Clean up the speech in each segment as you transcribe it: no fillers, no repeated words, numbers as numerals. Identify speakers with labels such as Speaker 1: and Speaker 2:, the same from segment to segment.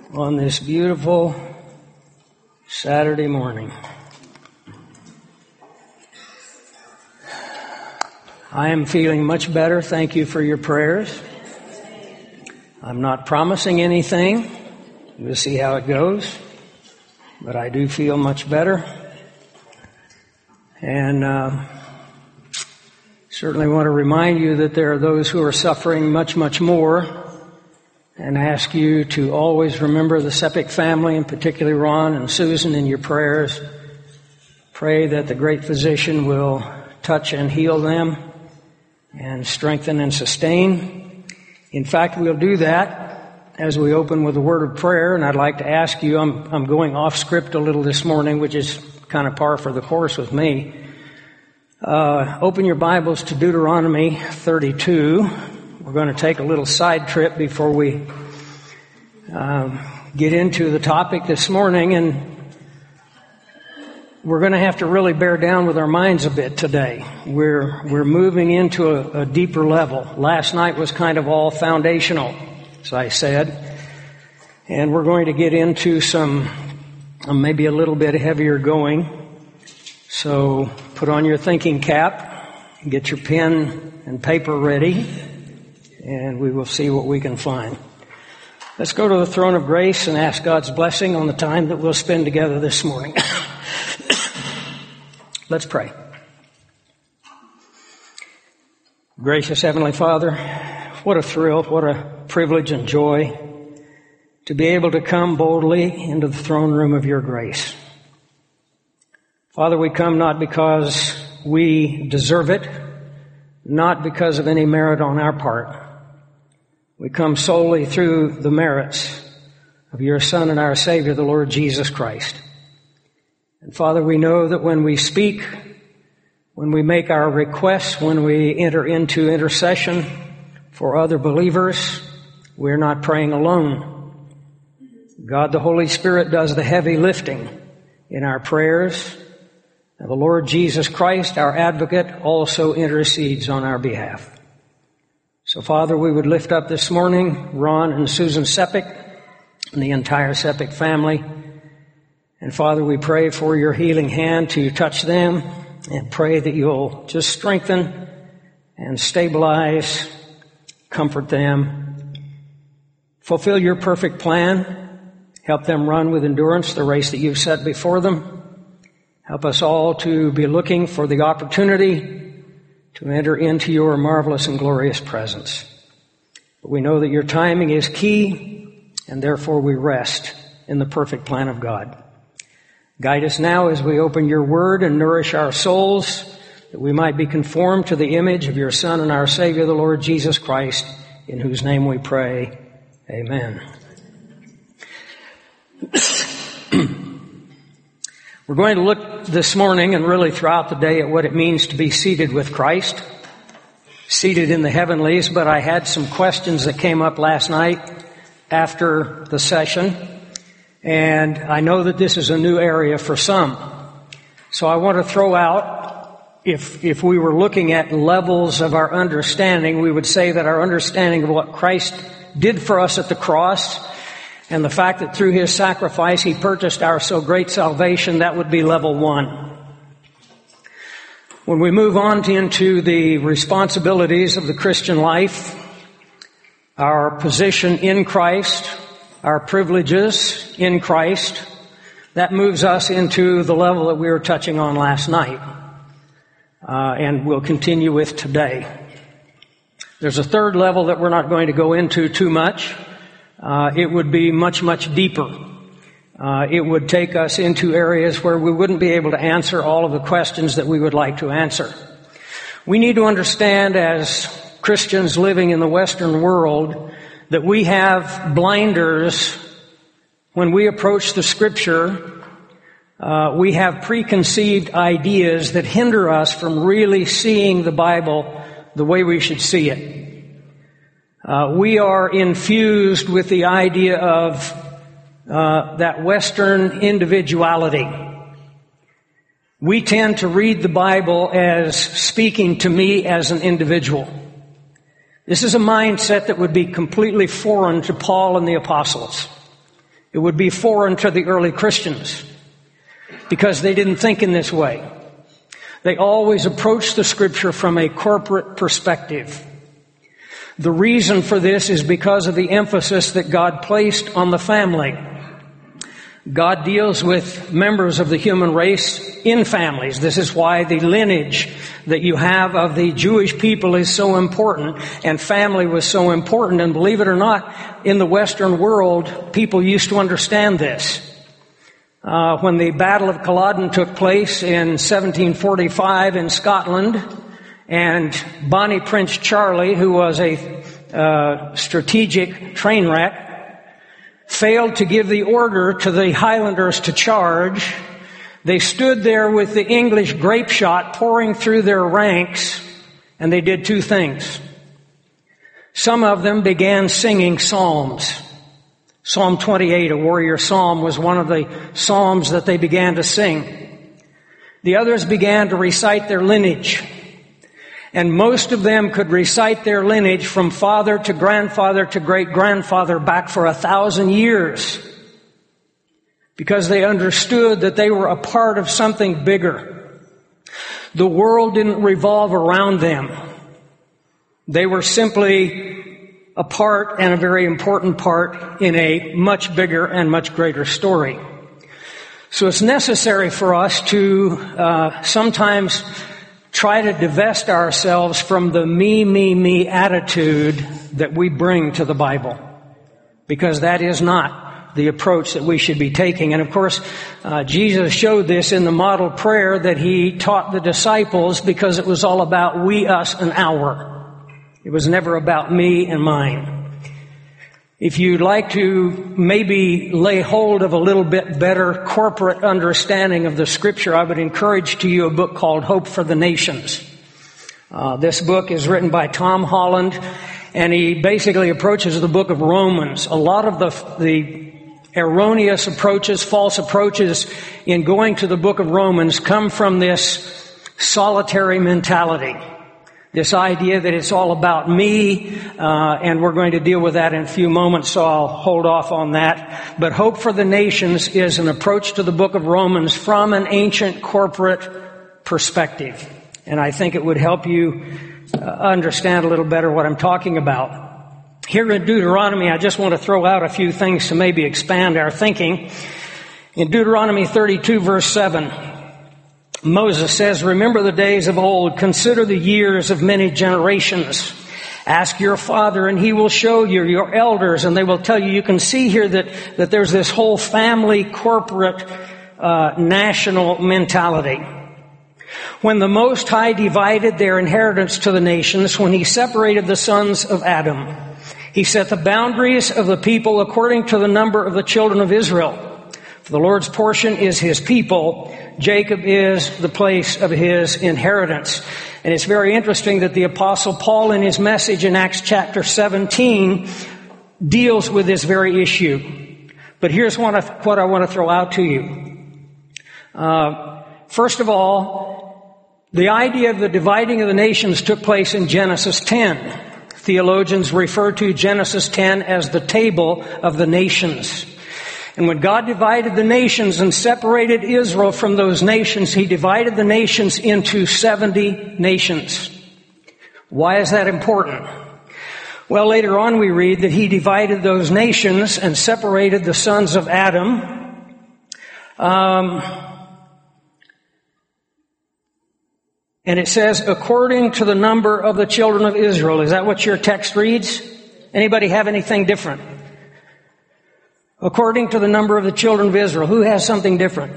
Speaker 1: on this beautiful Saturday morning. I am feeling much better. Thank you for your prayers. I'm not promising anything. We'll see how it goes. But I do feel much better. And certainly want to remind you that there are those who are suffering much, much more, and ask you to always remember the Sepik family, and particularly Ron and Susan, in your prayers. Pray that the great physician will touch and heal them and strengthen and sustain. In fact, we'll do that as we open with a word of prayer, and I'd like to ask you, I'm going off script a little this morning, which is kind of par for the course with me. Open your Bibles to Deuteronomy 32. We're going to take a little side trip before we get into the topic this morning, and we're going to have to really bear down with our minds a bit today. We're moving into a deeper level. Last night was kind of all foundational, as I said, and we're going to get into some maybe a little bit heavier going. So put on your thinking cap, get your pen and paper ready, and we will see what we can find. Let's go to the throne of grace and ask God's blessing on the time that we'll spend together this morning. Let's pray. Gracious Heavenly Father, what a thrill, what a privilege and joy to be able to come boldly into the throne room of your grace. Father, we come not because we deserve it, not because of any merit on our part. We come solely through the merits of your Son and our Savior, the Lord Jesus Christ. And Father, we know that when we speak, when we make our requests, when we enter into intercession for other believers, we're not praying alone. God, the Holy Spirit, does the heavy lifting in our prayers. And the Lord Jesus Christ, our advocate, also intercedes on our behalf. So, Father, we would lift up this morning Ron and Susan Sepik and the entire Sepik family. And, Father, we pray for your healing hand to touch them, and pray that you'll just strengthen and stabilize, comfort them, fulfill your perfect plan, help them run with endurance the race that you've set before them. Help us all to be looking for the opportunity to enter into your marvelous and glorious presence. But we know that your timing is key, and therefore we rest in the perfect plan of God. Guide us now as we open your word and nourish our souls, that we might be conformed to the image of your Son and our Savior, the Lord Jesus Christ, in whose name we pray. Amen. We're going to look this morning and really throughout the day at what it means to be seated with Christ, seated in the heavenlies. But I had some questions that came up last night after the session, and I know that this is a new area for some. So I want to throw out, if we were looking at levels of our understanding, we would say that our understanding of what Christ did for us at the cross, and the fact that through his sacrifice he purchased our so great salvation, that would be level one. When we move on into the responsibilities of the Christian life, our position in Christ, our privileges in Christ, that moves us into the level that we were touching on last night, and we'll continue with today. There's a third level that we're not going to go into too much. It would be much, much deeper. It would take us into areas where we wouldn't be able to answer all of the questions that we would like to answer. We need to understand, as Christians living in the Western world, that we have blinders when we approach the Scripture. We have preconceived ideas that hinder us from really seeing the Bible the way we should see it. We are infused with the idea of that Western individuality. We tend to read the Bible as speaking to me as an individual. This is a mindset that would be completely foreign to Paul and the apostles. It would be foreign to the early Christians because they didn't think in this way. They always approached the Scripture from a corporate perspective. The reason for this is because of the emphasis that God placed on the family. God deals with members of the human race in families. This is why the lineage that you have of the Jewish people is so important, and family was so important. And believe it or not, in the Western world, people used to understand this. When the Battle of Culloden took place in 1745 in Scotland, and Bonnie Prince Charlie, who was a strategic train wreck, failed to give the order to the Highlanders to charge, they stood there with the English grape shot pouring through their ranks, and they did two things. Some of them began singing psalms. Psalm 28, a warrior psalm, was one of the psalms that they began to sing. The others began to recite their lineage. And most of them could recite their lineage from father to great-grandfather back for 1,000 years. Because they understood that they were a part of something bigger. The world didn't revolve around them. They were simply a part, and a very important part, in a much bigger and much greater story. So it's necessary for us to sometimes try to divest ourselves from the me attitude that we bring to the Bible. Because that is not the approach that we should be taking. And of course, Jesus showed this in the model prayer that He taught the disciples, because it was all about we, us, and our. It was never about me and mine. If you'd like to maybe lay hold of a little bit better corporate understanding of the Scripture, I would encourage to you a book called Hope for the Nations. This book is written by Tom Holland, and he basically approaches the book of Romans. A lot of the erroneous approaches, false approaches in going to the book of Romans come from this solitary mentality. This idea that it's all about me, and we're going to deal with that in a few moments, so I'll hold off on that. But Hope for the Nations is an approach to the book of Romans from an ancient corporate perspective. And I think it would help you understand a little better what I'm talking about. Here in Deuteronomy, I just want to throw out a few things to maybe expand our thinking. In Deuteronomy 32, verse 7, Moses says, "Remember the days of old, consider the years of many generations. Ask your father and he will show you, your elders, and they will tell you." You can see here that there's this whole family, corporate, national mentality. When the Most High divided their inheritance to the nations, when He separated the sons of Adam, He set the boundaries of the people according to the number of the children of Israel. For the Lord's portion is His people. Jacob is the place of His inheritance. And it's very interesting that the Apostle Paul, in his message in Acts chapter 17, deals with this very issue. But here's what I want to throw out to you. First of all, the idea of the dividing of the nations took place in Genesis 10. Theologians refer to Genesis 10 as the table of the nations. And when God divided the nations and separated Israel from those nations, He divided the nations into 70 nations. Why is that important? Well, later on we read that He divided those nations and separated the sons of Adam. And it says, according to the number of the children of Israel. Is that what your text reads? Anybody have anything different? According to the number of the children of Israel. Who has something different?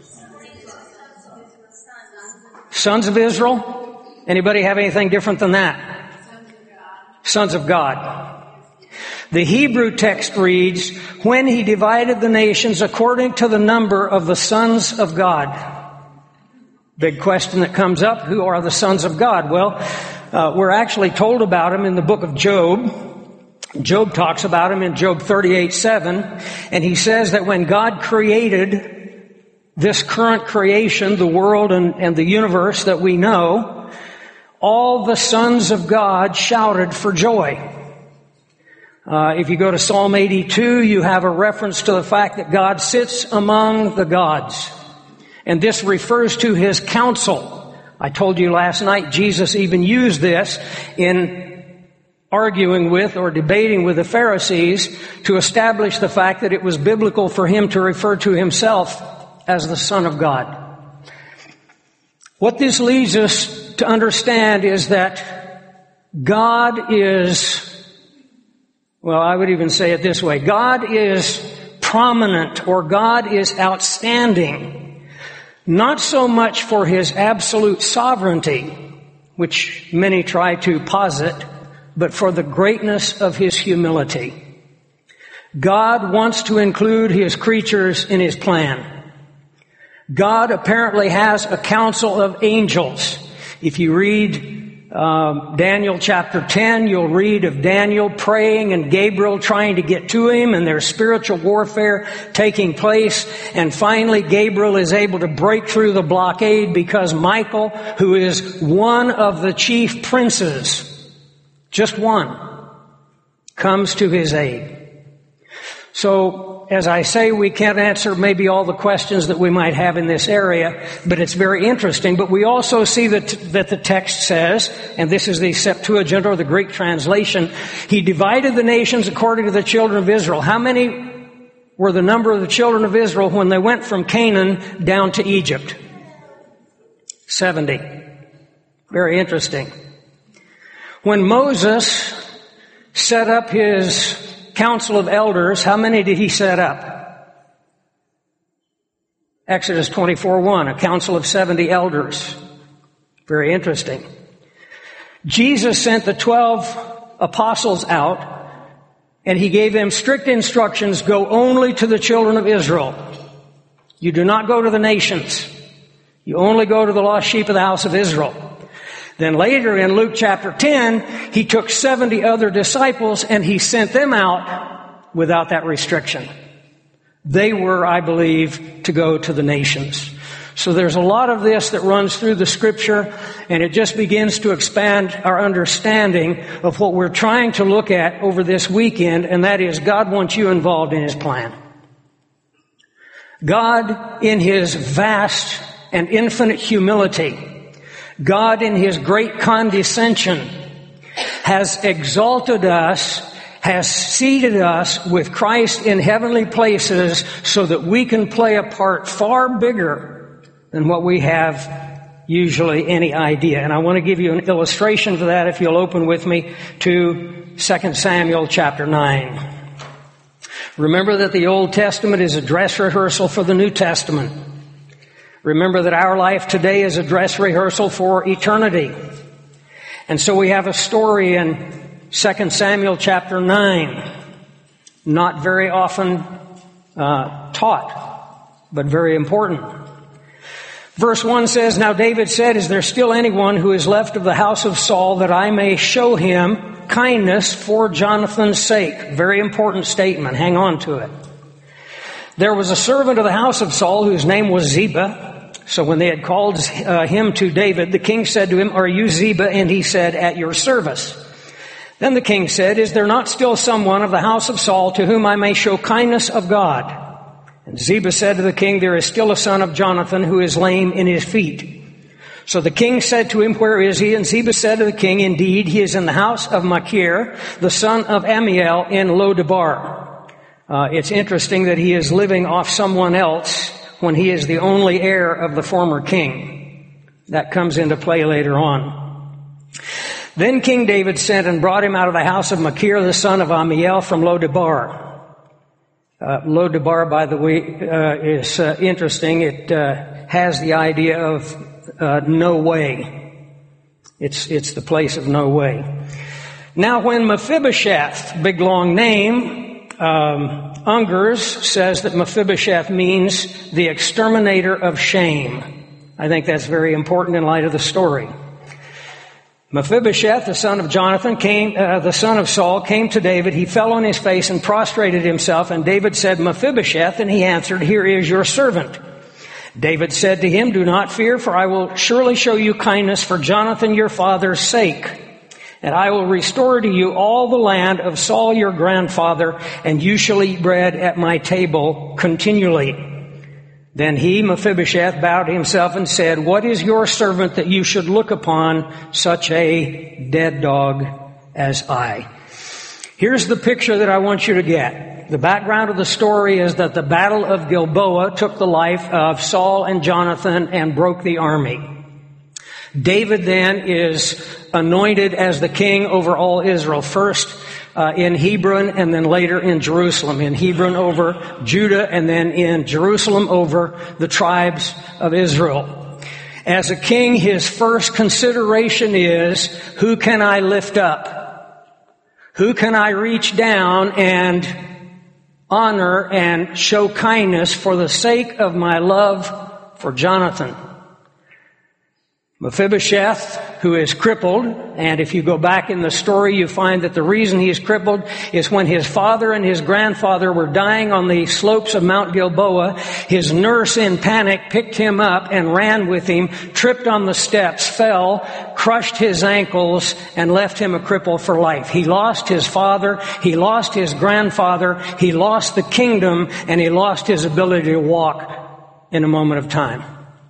Speaker 1: Sons of Israel? Anybody have anything different than that? Sons of God. The Hebrew text reads, when He divided the nations according to the number of the sons of God. Big question that comes up, who are the sons of God? Well, we're actually told about them in the book of Job. Job talks about him in Job 38:7, and he says that when God created this current creation, the world and the universe that we know, all the sons of God shouted for joy. If you go to Psalm 82, you have a reference to the fact that God sits among the gods. And this refers to His counsel. I told you last night Jesus even used this in arguing with or debating with the Pharisees to establish the fact that it was biblical for Him to refer to Himself as the Son of God. What this leads us to understand is that God is, well, I would even say it this way. God is prominent, or God is outstanding, not so much for His absolute sovereignty, which many try to posit, but for the greatness of His humility. God wants to include His creatures in His plan. God apparently has a council of angels. If you read Daniel chapter 10, you'll read of Daniel praying and Gabriel trying to get to him, and there's spiritual warfare taking place. And finally, Gabriel is able to break through the blockade because Michael, who is one of the chief princes, just one, comes to his aid. So, as I say, we can't answer maybe all the questions that we might have in this area, but it's very interesting. But we also see that the text says, and this is the Septuagint or the Greek translation, He divided the nations according to the children of Israel. How many were the number of the children of Israel when they went from Canaan down to Egypt? 70. Very interesting. When Moses set up his council of elders, how many did he set up? Exodus 24:1, a council of 70 elders. Very interesting. Jesus sent the 12 apostles out, and He gave them strict instructions: go only to the children of Israel. You do not go to the nations. You only go to the lost sheep of the house of Israel. Then later in Luke chapter 10, He took 70 other disciples and He sent them out without that restriction. They were, I believe, to go to the nations. So there's a lot of this that runs through the Scripture, and it just begins to expand our understanding of what we're trying to look at over this weekend, and that is God wants you involved in His plan. God, in His vast and infinite humility, God, in His great condescension, has exalted us, has seated us with Christ in heavenly places so that we can play a part far bigger than what we have usually any idea. And I want to give you an illustration for that if you'll open with me to 2 Samuel chapter 9. Remember that the Old Testament is a dress rehearsal for the New Testament. Remember that our life today is a dress rehearsal for eternity. And so we have a story in 2 Samuel chapter 9, not very often taught, but very important. Verse 1 says, Now David said, Is there still anyone who is left of the house of Saul that I may show him kindness for Jonathan's sake? Very important statement. Hang on to it. There was a servant of the house of Saul whose name was Ziba. So when they had called him to David, the king said to him, Are you Ziba? And he said, At your service. Then the king said, Is there not still someone of the house of Saul to whom I may show kindness of God? And Ziba said to the king, There is still a son of Jonathan who is lame in his feet. So the king said to him, Where is he? And Ziba said to the king, Indeed, he is in the house of Machir, the son of Ammiel in Lo-debar. It's interesting that he is living off someone else when he is the only heir of the former king. That comes into play later on. Then King David sent and brought him out of the house of Machir, the son of Ammiel, from Lo-debar. Lo-debar, by the way, is interesting. It has the idea of no way. It's the place of no way. Now, when Mephibosheth, big long name, Ungers says that Mephibosheth means the exterminator of shame. I think that's very important in light of the story. Mephibosheth, the son of Jonathan, the son of Saul, came to David. He fell on his face and prostrated himself, and David said, Mephibosheth, and he answered, Here is your servant. David said to him, Do not fear, for I will surely show you kindness for Jonathan your father's sake. And I will restore to you all the land of Saul your grandfather, and you shall eat bread at my table continually. Then he, Mephibosheth, bowed himself and said, What is your servant that you should look upon such a dead dog as I? Here's the picture that I want you to get. The background of the story is that the Battle of Gilboa took the life of Saul and Jonathan and broke the army. David then is anointed as the king over all Israel, first in Hebron and then later in Jerusalem. In Hebron over Judah and then in Jerusalem over the tribes of Israel. As a king, his first consideration is, who can I lift up? Who can I reach down and honor and show kindness for the sake of my love for Jonathan? Mephibosheth, who is crippled, and if you go back in the story, you find that the reason he is crippled is when his father and his grandfather were dying on the slopes of Mount Gilboa, his nurse in panic picked him up and ran with him, tripped on the steps, fell, crushed his ankles, and left him a cripple for life. He lost his father, he lost his grandfather, he lost the kingdom, and he lost his ability to walk in a moment of time.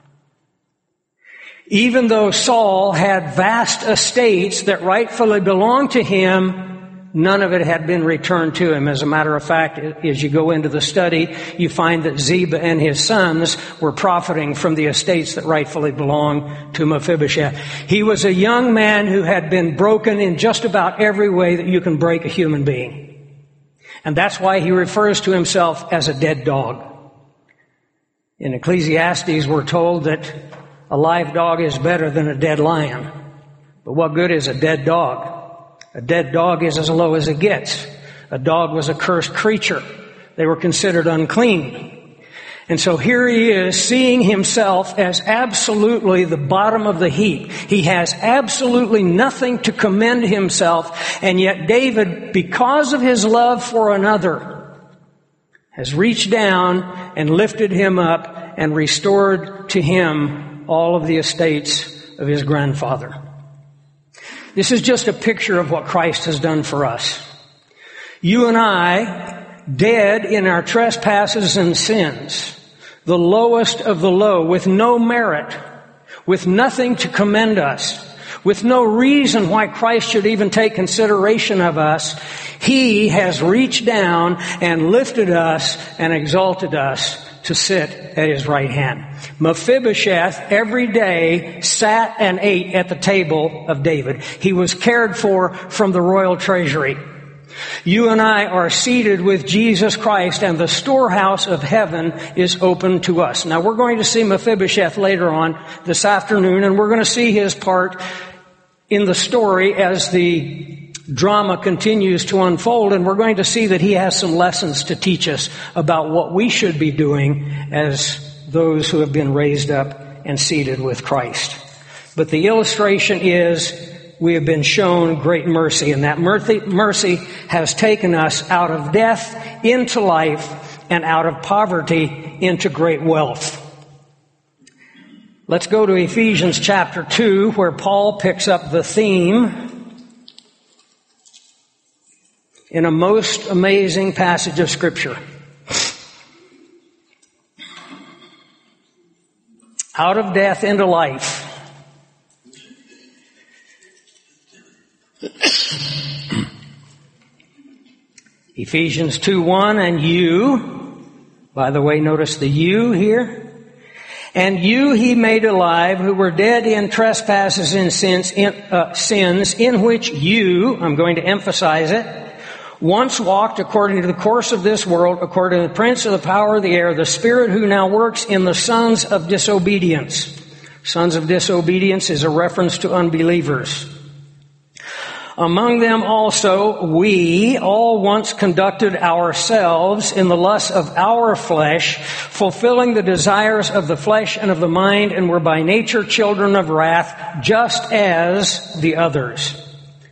Speaker 1: Even though Saul had vast estates that rightfully belonged to him, none of it had been returned to him. As a matter of fact, as you go into the study, you find that Ziba and his sons were profiting from the estates that rightfully belonged to Mephibosheth. He was a young man who had been broken in just about every way that you can break a human being. And that's why he refers to himself as a dead dog. In Ecclesiastes, we're told that a live dog is better than a dead lion. But what good is a dead dog? A dead dog is as low as it gets. A dog was a cursed creature. They were considered unclean. And so here he is, seeing himself as absolutely the bottom of the heap. He has absolutely nothing to commend himself. And yet David, because of his love for another, has reached down and lifted him up and restored to him all of the estates of his grandfather. This is just a picture of what Christ has done for us. You and I, dead in our trespasses and sins, the lowest of the low, with no merit, with nothing to commend us, with no reason why Christ should even take consideration of us, He has reached down and lifted us and exalted us to sit at His right hand. Mephibosheth every day sat and ate at the table of David. He was cared for from the royal treasury. You and I are seated with Jesus Christ, and the storehouse of heaven is open to us. Now we're going to see Mephibosheth later on this afternoon, and we're going to see his part in the story as the drama continues to unfold, and we're going to see that he has some lessons to teach us about what we should be doing as those who have been raised up and seated with Christ. But the illustration is we have been shown great mercy, and that mercy has taken us out of death into life and out of poverty into great wealth. Let's go to Ephesians chapter 2, where Paul picks up the theme in a most amazing passage of Scripture. Out of death into life. Ephesians 2:1, and you, by the way, notice the you here. And you He made alive who were dead in trespasses and sins in which you, I'm going to emphasize it, once walked according to the course of this world, according to the prince of the power of the air, the spirit who now works in the sons of disobedience. Sons of disobedience is a reference to unbelievers. Among them also we all once conducted ourselves in the lusts of our flesh, fulfilling the desires of the flesh and of the mind, and were by nature children of wrath, just as the others.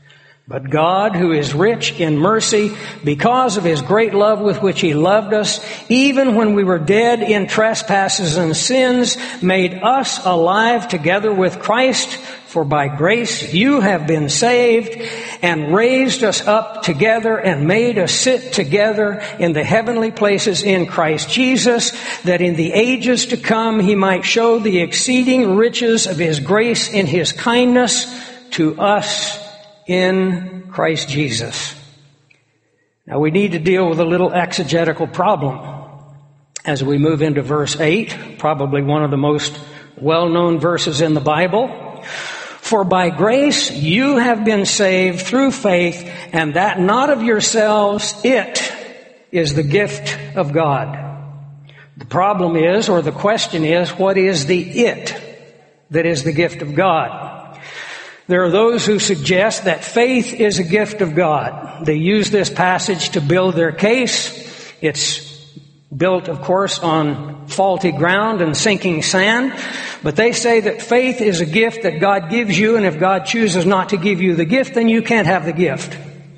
Speaker 1: But God, who is rich in mercy, because of His great love with which He loved us, even when we were dead in trespasses and sins, made us alive together with Christ. For by grace you have been saved, and raised us up together and made us sit together in the heavenly places in Christ Jesus, that in the ages to come He might show the exceeding riches of His grace in His kindness to us in Christ Jesus. Now we need to deal with a little exegetical problem as we move into verse 8, probably one of the most well-known verses in the Bible. For by grace you have been saved through faith, and that not of yourselves, it is the gift of God. The problem is, or the question is, what is the it that is the gift of God? There are those who suggest that faith is a gift of God. They use this passage to build their case. It's built, of course, on faulty ground and sinking sand. But they say that faith is a gift that God gives you, and if God chooses not to give you the gift, then you can't have the gift.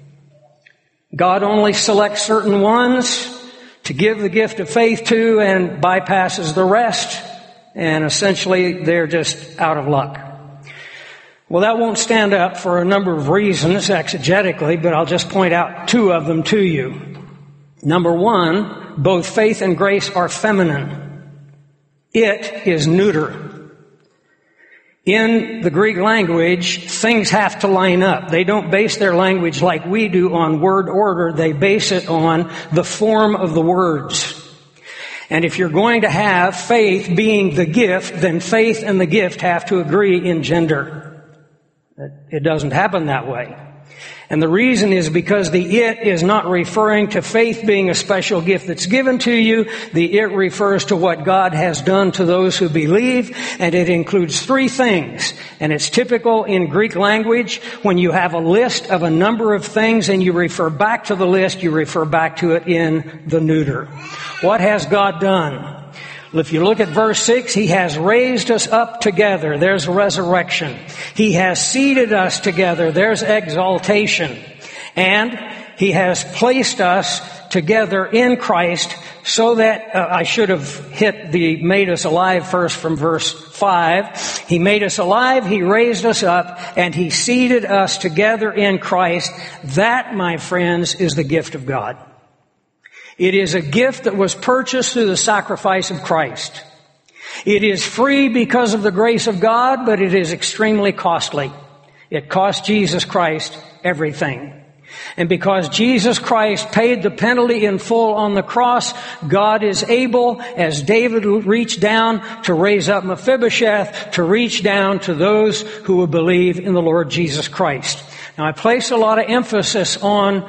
Speaker 1: God only selects certain ones to give the gift of faith to and bypasses the rest, and essentially they're just out of luck. Well, that won't stand up for a number of reasons exegetically, but I'll just point out two of them to you. Number one, both faith and grace are feminine. It is neuter. In the Greek language, things have to line up. They don't base their language like we do on word order. They base it on the form of the words. And if you're going to have faith being the gift, then faith and the gift have to agree in gender. It doesn't happen that way. And the reason is because the it is not referring to faith being a special gift that's given to you. The it refers to what God has done to those who believe, and it includes three things. And it's typical in Greek language when you have a list of a number of things and you refer back to the list, you refer back to it in the neuter. What has God done? Well, if you look at verse 6, He has raised us up together. There's resurrection. He has seated us together. There's exaltation. And He has placed us together in Christ so that, I should have hit the made us alive first from verse 5. He made us alive, He raised us up, and He seated us together in Christ. That, my friends, is the gift of God. It is a gift that was purchased through the sacrifice of Christ. It is free because of the grace of God, but it is extremely costly. It cost Jesus Christ everything. And because Jesus Christ paid the penalty in full on the cross, God is able, as David reached down to raise up Mephibosheth, to reach down to those who will believe in the Lord Jesus Christ. Now, I place a lot of emphasis on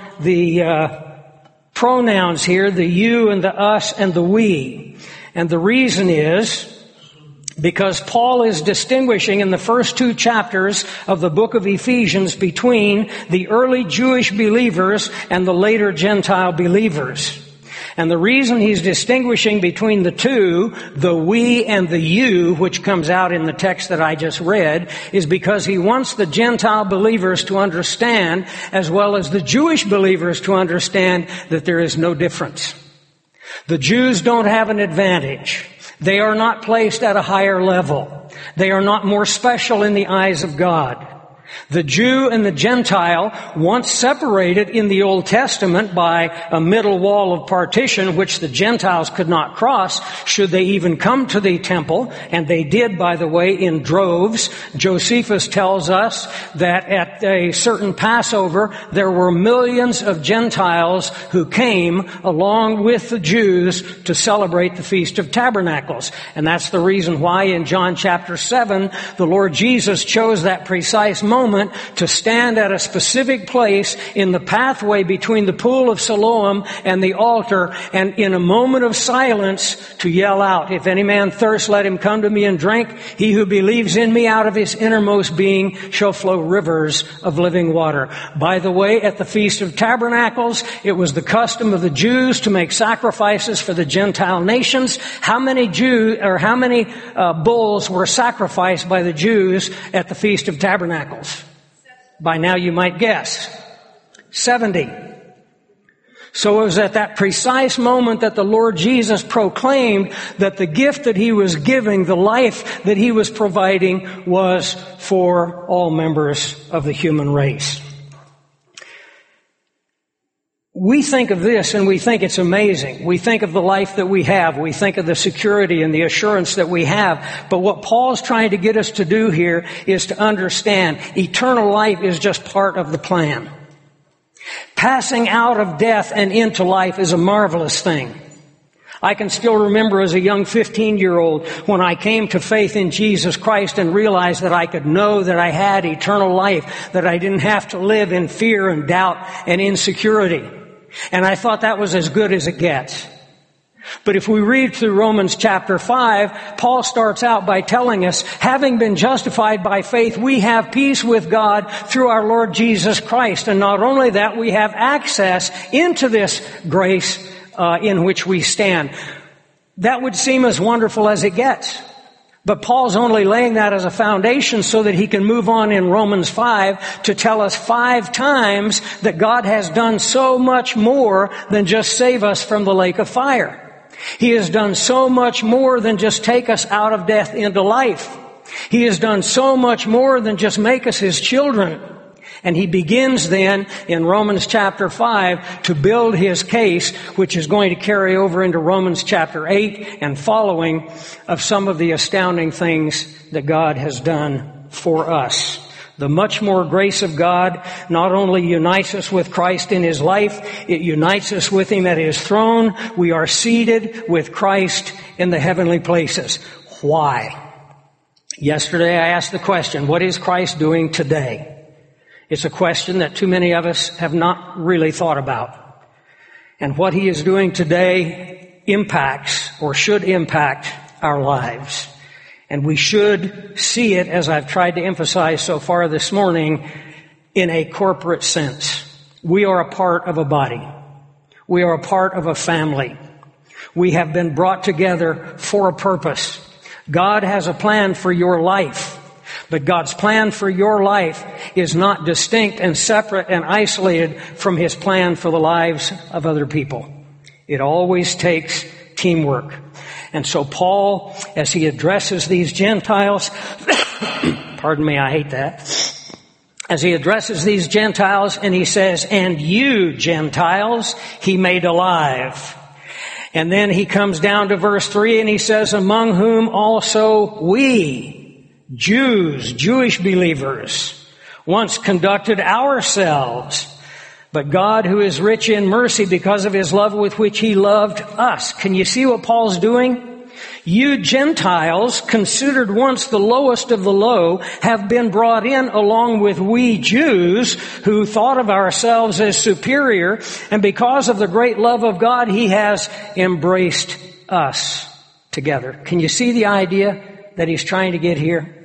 Speaker 1: the pronouns here, the you and the us and the we. And the reason is because Paul is distinguishing in the first two chapters of the book of Ephesians between the early Jewish believers and the later Gentile believers. And the reason he's distinguishing between the two, the we and the you, which comes out in the text that I just read, is because he wants the Gentile believers to understand, as well as the Jewish believers to understand, that there is no difference. The Jews don't have an advantage. They are not placed at a higher level. They are not more special in the eyes of God. The Jew and the Gentile, once separated in the Old Testament by a middle wall of partition, which the Gentiles could not cross, should they even come to the temple, and they did, by the way, in droves. Josephus tells us that at a certain Passover, there were millions of Gentiles who came along with the Jews to celebrate the Feast of Tabernacles. And that's the reason why in John chapter 7, the Lord Jesus chose that precise moment to stand at a specific place in the pathway between the pool of Siloam and the altar, and in a moment of silence to yell out, "If any man thirst, let him come to me and drink. He who believes in me, out of his innermost being shall flow rivers of living water." By the way, at the Feast of Tabernacles, it was the custom of the Jews to make sacrifices for the Gentile nations. How many bulls were sacrificed by the Jews at the Feast of Tabernacles? By now you might guess. 70. So it was at that precise moment that the Lord Jesus proclaimed that the gift that He was giving, the life that He was providing, was for all members of the human race. We think of this and we think it's amazing. We think of the life that we have. We think of the security and the assurance that we have. But what Paul's trying to get us to do here is to understand eternal life is just part of the plan. Passing out of death and into life is a marvelous thing. I can still remember as a young 15-year-old when I came to faith in Jesus Christ and realized that I could know that I had eternal life, that I didn't have to live in fear and doubt and insecurity. And I thought that was as good as it gets. But if we read through Romans chapter 5, Paul starts out by telling us, having been justified by faith, we have peace with God through our Lord Jesus Christ. And not only that, we have access into this grace in which we stand. That would seem as wonderful as it gets. But Paul's only laying that as a foundation so that he can move on in Romans 5 to tell us 5 times that God has done so much more than just save us from the lake of fire. He has done so much more than just take us out of death into life. He has done so much more than just make us His children. And he begins then in Romans chapter 5 to build his case, which is going to carry over into Romans chapter 8 and following, of some of the astounding things that God has done for us. The much more grace of God not only unites us with Christ in His life, it unites us with Him at His throne. We are seated with Christ in the heavenly places. Why? Yesterday I asked the question, what is Christ doing today? It's a question that too many of us have not really thought about. And what He is doing today impacts or should impact our lives. And we should see it, as I've tried to emphasize so far this morning, in a corporate sense. We are a part of a body. We are a part of a family. We have been brought together for a purpose. God has a plan for your life. But God's plan for your life is not distinct and separate and isolated from His plan for the lives of other people. It always takes teamwork. And so Paul, as he addresses these Gentiles, pardon me, I hate that. As he addresses these Gentiles and he says, and you Gentiles, He made alive. And then he comes down to verse 3 and he says, among whom also we, Jews, Jewish believers, once conducted ourselves. But God, who is rich in mercy because of His love with which He loved us. Can you see what Paul's doing? You Gentiles, considered once the lowest of the low, have been brought in along with we Jews who thought of ourselves as superior. And because of the great love of God, He has embraced us together. Can you see the idea that He's trying to get here?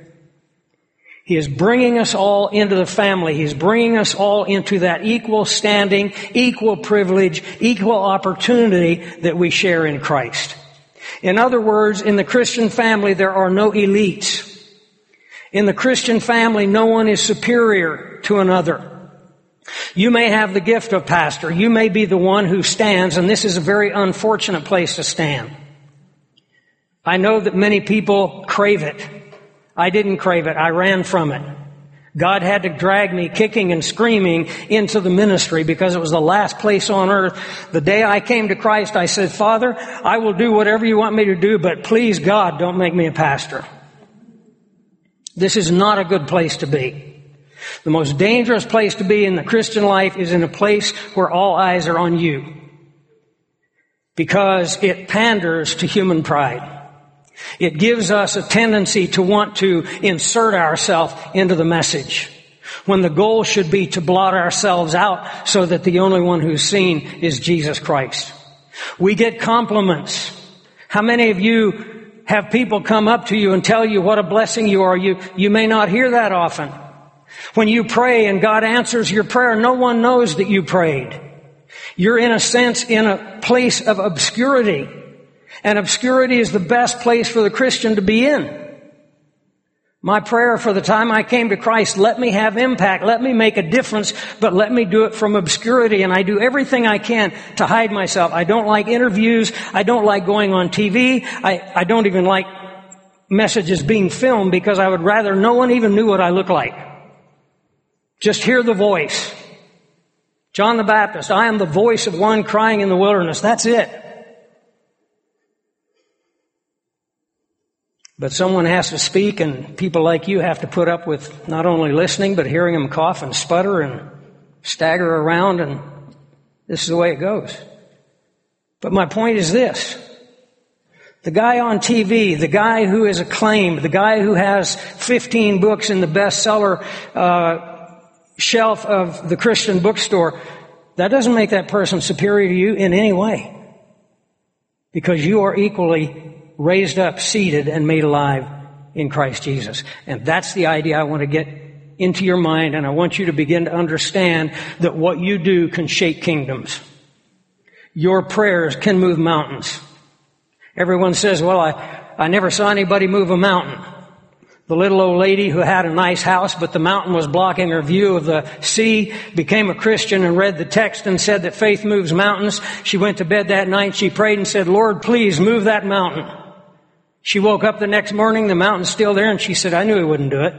Speaker 1: He is bringing us all into the family. He's bringing us all into that equal standing, equal privilege, equal opportunity that we share in Christ. In other words, in the Christian family, there are no elites. In the Christian family, no one is superior to another. You may have the gift of pastor. You may be the one who stands, and this is a very unfortunate place to stand. I know that many people crave it. I didn't crave it. I ran from it. God had to drag me kicking and screaming into the ministry because it was the last place on earth. The day I came to Christ, I said, Father, I will do whatever you want me to do, but please, God, don't make me a pastor. This is not a good place to be. The most dangerous place to be in the Christian life is in a place where all eyes are on you, because it panders to human pride. It gives us a tendency to want to insert ourselves into the message, when the goal should be to blot ourselves out so that the only one who's seen is Jesus Christ. We get compliments. How many of you have people come up to you and tell you what a blessing you are? You may not hear that often. When you pray and God answers your prayer, no one knows that you prayed. You're in a sense in a place of obscurity. And obscurity is the best place for the Christian to be in. My prayer for the time I came to Christ, let me have impact, let me make a difference, but let me do it from obscurity. And I do everything I can to hide myself. I don't like interviews. I don't like going on TV. I don't even like messages being filmed because I would rather no one even knew what I look like. Just hear the voice. John the Baptist, I am the voice of one crying in the wilderness. That's it. But someone has to speak, and people like you have to put up with not only listening, but hearing them cough and sputter and stagger around, and this is the way it goes. But my point is this. The guy on TV, the guy who is acclaimed, the guy who has 15 books in the bestseller shelf of the Christian bookstore, that doesn't make that person superior to you in any way. Because you are equally raised up, seated, and made alive in Christ Jesus. And that's the idea I want to get into your mind, and I want you to begin to understand that what you do can shake kingdoms. Your prayers can move mountains. Everyone says, well, I never saw anybody move a mountain. The little old lady who had a nice house, but the mountain was blocking her view of the sea, became a Christian and read the text and said that faith moves mountains. She went to bed that night, she prayed and said, Lord, please move that mountain. She woke up the next morning, the mountain's still there, and she said, I knew he wouldn't do it.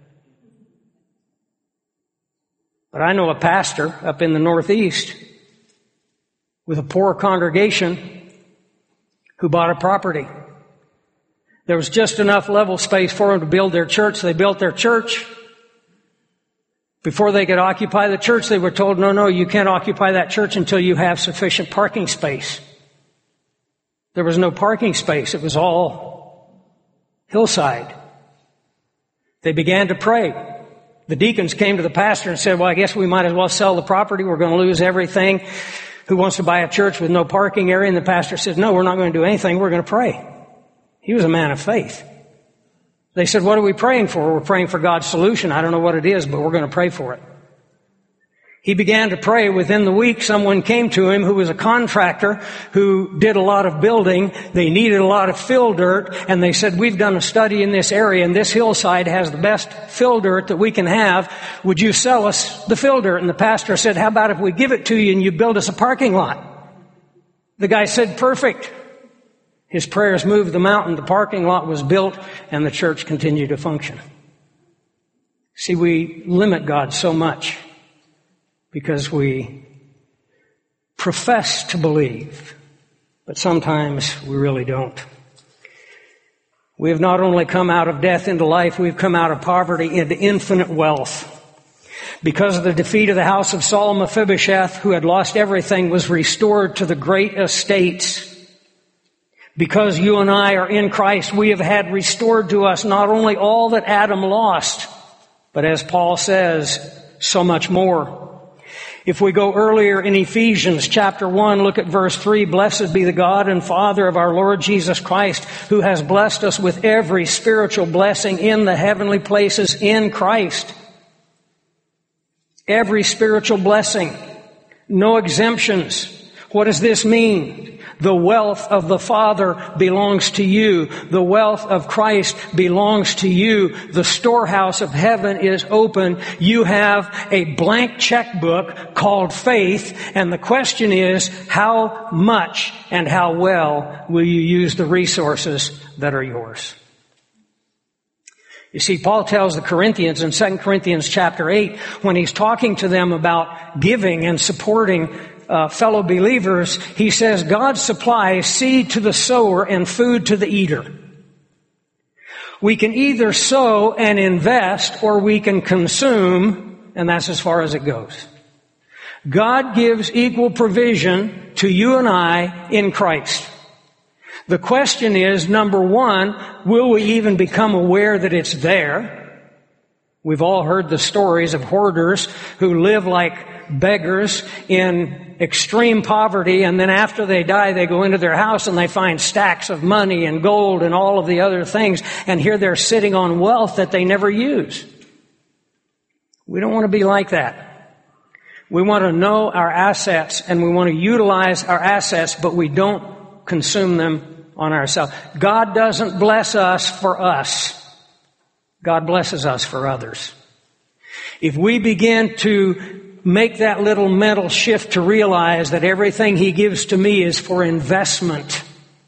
Speaker 1: But I know a pastor up in the Northeast with a poor congregation who bought a property. There was just enough level space for them to build their church. They built their church. Before they could occupy the church, they were told, no, you can't occupy that church until you have sufficient parking space. There was no parking space. It was all hillside. They began to pray. The deacons came to the pastor and said, well, I guess we might as well sell the property. We're going to lose everything. Who wants to buy a church with no parking area? And the pastor said, no, we're not going to do anything. We're going to pray. He was a man of faith. They said, what are we praying for? We're praying for God's solution. I don't know what it is, but we're going to pray for it. He began to pray. Within the week, someone came to him who was a contractor who did a lot of building. They needed a lot of fill dirt, and they said, we've done a study in this area, and this hillside has the best fill dirt that we can have. Would you sell us the fill dirt? And the pastor said, how about if we give it to you and you build us a parking lot? The guy said, perfect. His prayers moved the mountain, the parking lot was built, and the church continued to function. See, we limit God so much because we profess to believe, but sometimes we really don't. We have not only come out of death into life, we've come out of poverty into infinite wealth. Because of the defeat of the house of Saul, Mephibosheth, who had lost everything, was restored to the great estates. Because you and I are in Christ, we have had restored to us not only all that Adam lost, but as Paul says, so much more. If we go earlier in Ephesians chapter 1, look at verse 3, blessed be the God and Father of our Lord Jesus Christ, who has blessed us with every spiritual blessing in the heavenly places in Christ. Every spiritual blessing. No exemptions. What does this mean? The wealth of the Father belongs to you. The wealth of Christ belongs to you. The storehouse of heaven is open. You have a blank checkbook called faith, and the question is, how much and how well will you use the resources that are yours? You see, Paul tells the Corinthians in 2 Corinthians chapter 8, when he's talking to them about giving and supporting fellow believers, he says, God supplies seed to the sower and food to the eater. We can either sow and invest, or we can consume, and that's as far as it goes. God gives equal provision to you and I in Christ. The question is, number one, will we even become aware that it's there? We've all heard the stories of hoarders who live like beggars in extreme poverty, and then after they die, they go into their house and they find stacks of money and gold and all of the other things, and here they're sitting on wealth that they never use. We don't want to be like that. We want to know our assets, and we want to utilize our assets, but we don't consume them on ourselves. God doesn't bless us for us. God blesses us for others. If we begin to make that little mental shift to realize that everything He gives to me is for investment,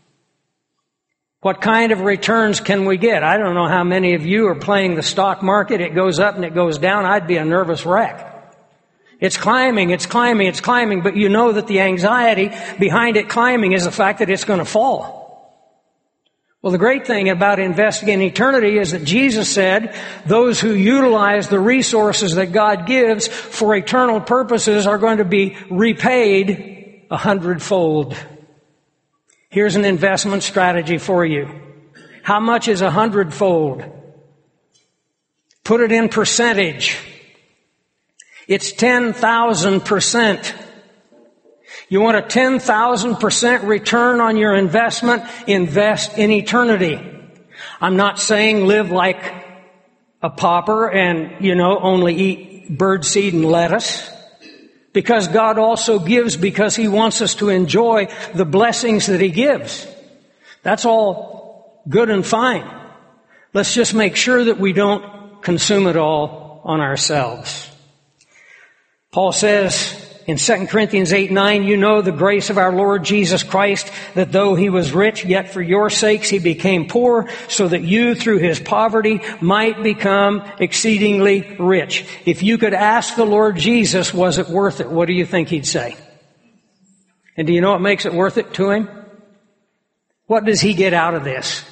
Speaker 1: what kind of returns can we get? I don't know how many of you are playing the stock market. It goes up and it goes down. I'd be a nervous wreck. It's climbing, it's climbing, it's climbing, but you know that the anxiety behind it climbing is the fact that it's going to fall. Well, the great thing about investing in eternity is that Jesus said those who utilize the resources that God gives for eternal purposes are going to be repaid 100-fold. Here's an investment strategy for you. How much is 100-fold? Put it in percentage. It's 10,000%. You want a 10,000% return on your investment? Invest in eternity. I'm not saying live like a pauper and, only eat birdseed and lettuce. Because God also gives because He wants us to enjoy the blessings that He gives. That's all good and fine. Let's just make sure that we don't consume it all on ourselves. Paul says in 2 Corinthians 8:9, you know the grace of our Lord Jesus Christ, that though He was rich, yet for your sakes He became poor, so that you through His poverty might become exceedingly rich. If you could ask the Lord Jesus, was it worth it? What do you think He'd say? And do you know what makes it worth it to Him? What does He get out of this?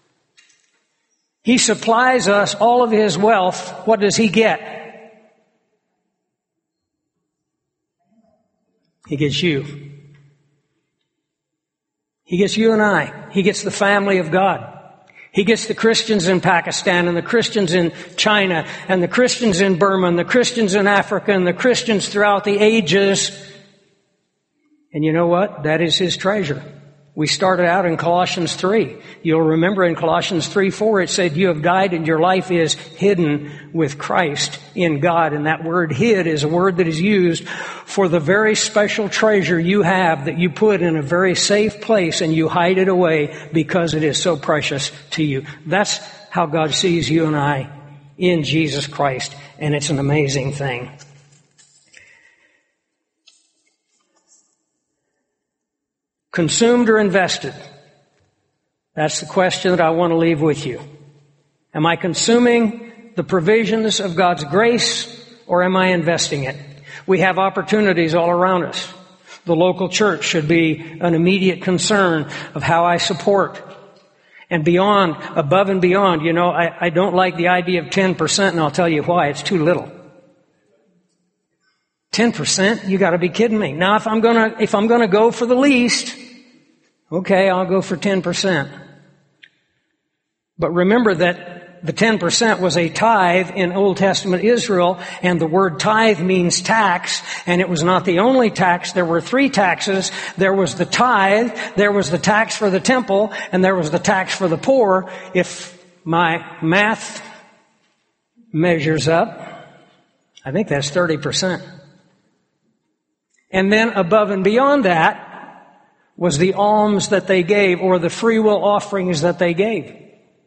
Speaker 1: He supplies us all of His wealth. What does He get? He gets you. He gets you and I. He gets the family of God. He gets the Christians in Pakistan and the Christians in China and the Christians in Burma and the Christians in Africa and the Christians throughout the ages. And you know what? That is His treasure. We started out in Colossians 3. You'll remember in Colossians 3:4 it said, you have died and your life is hidden with Christ in God. And that word hid is a word that is used for the very special treasure you have that you put in a very safe place and you hide it away because it is so precious to you. That's how God sees you and I in Jesus Christ. And it's an amazing thing. Consumed or invested? That's the question that I want to leave with you. Am I consuming the provisions of God's grace or am I investing it? We have opportunities all around us. The local church should be an immediate concern of how I support. And beyond, above and beyond, I don't like the idea of 10%, and I'll tell you why. It's too little. 10%? You gotta be kidding me. Now if I'm gonna go for the least, okay, I'll go for 10%. But remember that the 10% was a tithe in Old Testament Israel, and the word tithe means tax, and it was not the only tax. There were 3 taxes. There was the tithe, there was the tax for the temple, and there was the tax for the poor. If my math measures up, I think that's 30%. And then above and beyond that was the alms that they gave or the free will offerings that they gave.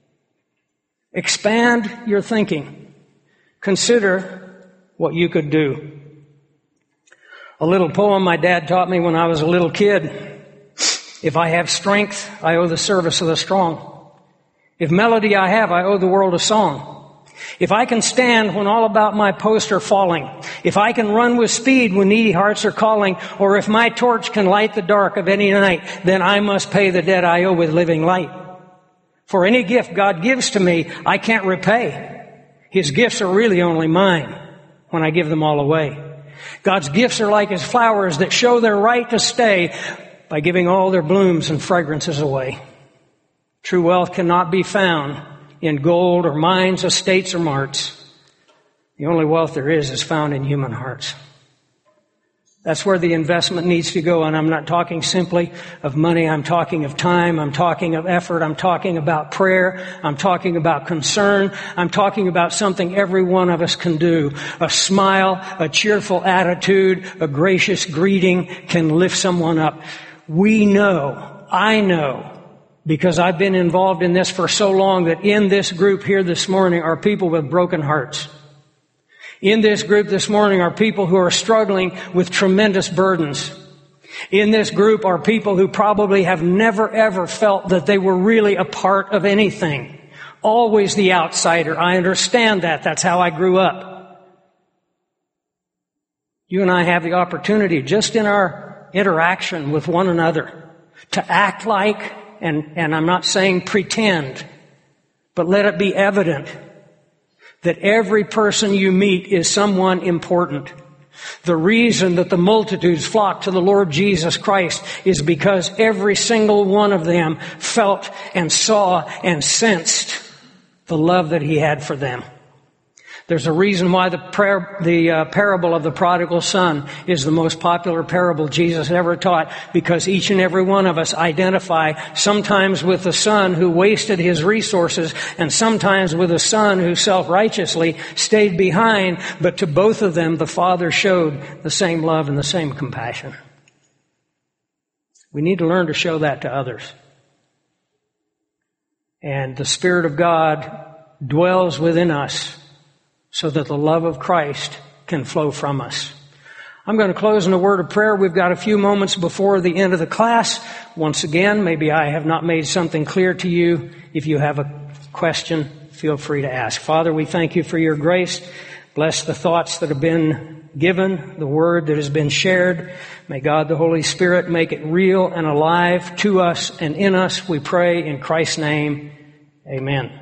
Speaker 1: Expand your thinking. Consider what you could do. A little poem my dad taught me when I was a little kid. If I have strength, I owe the service of the strong. If melody I have, I owe the world a song. If I can stand when all about my posts are falling, if I can run with speed when needy hearts are calling, or if my torch can light the dark of any night, then I must pay the debt I owe with living light. For any gift God gives to me, I can't repay. His gifts are really only mine when I give them all away. God's gifts are like His flowers that show their right to stay by giving all their blooms and fragrances away. True wealth cannot be found in gold or mines, estates or marts. The only wealth there is found in human hearts. That's where the investment needs to go. And I'm not talking simply of money. I'm talking of time. I'm talking of effort. I'm talking about prayer. I'm talking about concern. I'm talking about something every one of us can do. A smile, a cheerful attitude, a gracious greeting can lift someone up. I know because I've been involved in this for so long that in this group here this morning are people with broken hearts. In this group this morning are people who are struggling with tremendous burdens. In this group are people who probably have never ever felt that they were really a part of anything. Always the outsider. I understand that. That's how I grew up. You and I have the opportunity just in our interaction with one another to act like, and I'm not saying pretend, but let it be evident that every person you meet is someone important. The reason that the multitudes flocked to the Lord Jesus Christ is because every single one of them felt and saw and sensed the love that He had for them. There's a reason why the parable of the prodigal son is the most popular parable Jesus ever taught, because each and every one of us identify sometimes with the son who wasted his resources and sometimes with the son who self-righteously stayed behind, but to both of them the Father showed the same love and the same compassion. We need to learn to show that to others. And the Spirit of God dwells within us so that the love of Christ can flow from us. I'm going to close in a word of prayer. We've got a few moments before the end of the class. Once again, maybe I have not made something clear to you. If you have a question, feel free to ask. Father, we thank You for Your grace. Bless the thoughts that have been given, the word that has been shared. May God the Holy Spirit make it real and alive to us and in us, we pray in Christ's name. Amen.